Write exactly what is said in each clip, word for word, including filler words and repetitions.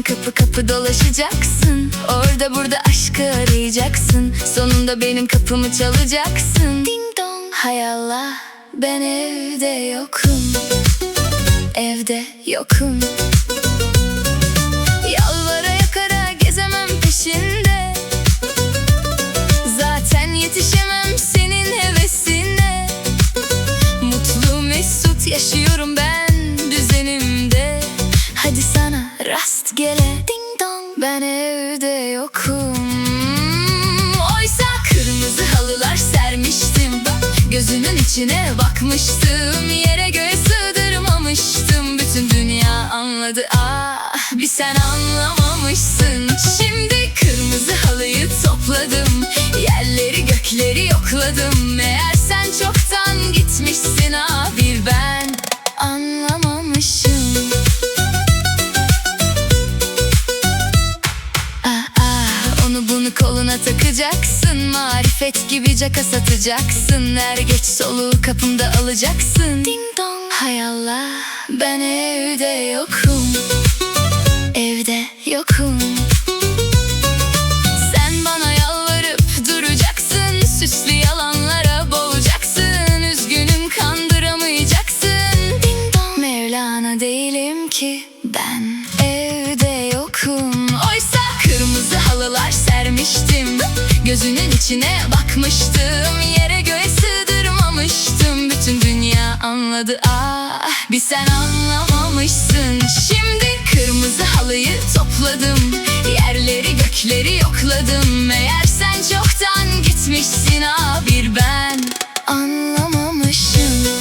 kapı kapı dolaşacaksın. Orada burada aşkı arayacaksın. Sonunda benim kapımı çalacaksın. Ding dong. Hay Allah, ben evde yokum. Evde yokum. Yalvara yakara gezemem peşinde. Zaten yetişemem senin hevesine. Mutlu mesut yaşıyorum ben düzenimde. Hadi sana rastgele ding dong, ben evde yokum. Oysa kırmızı halılar sermiştim. Gözünün içine bakmıştım. Yere göğe sığdırmamıştım. Bütün dünya anladı, ah bir sen anlamamışsın. Şimdi kırmızı halıyı topladım. Yerleri gökleri yokladım. Meğer sen çoktan gitmişsin, ah bir ben anlamamışım. Ah ah, onu bunu koluna takacaksın. Marifet gibi caka satacaksın. Er geç soluğu kapımda alacaksın. Ding dong. Hay Allah, ben evde yokum. Evde yokum. Sen bana yalvarıp duracaksın. Süslü yalanlara boğacaksın. Üzgünüm, kandıramayacaksın. Ding dong. Mevlana değilim ki ben evde yokum. Oysa kırmızı halılar sermiştim. Gözünün içine bakmıştım. Yere göğe sığdırmamıştım. Bütün dünya anladı, ah bir sen anlamamışsın. Şimdi kırmızı halıyı topladım. Yerleri gökleri yokladım. Meğer sen çoktan gitmişsin, ah bir ben anlamamışım.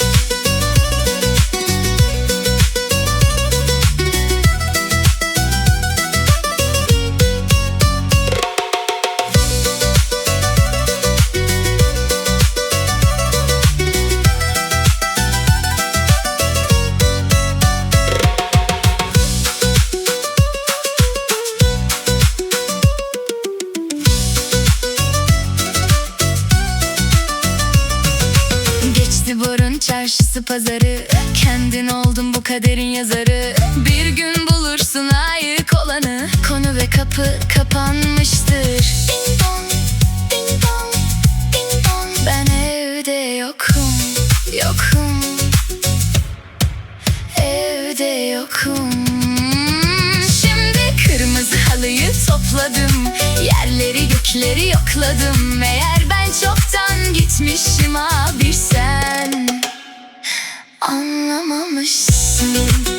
Borun çarşısı pazarı, kendin oldun bu kaderin yazarı. Bir gün bulursun layık olanı. Konu ve kapı kapanmıştır. Ding dong, ding dong, ding dong. Ben evde yokum, yokum. Evde yokum. Şimdi kırmızı halıyı topladım. Yerleri gökleri yokladım. Meğer ben çoktan gitmişim, ah bir sen anlamamışsın.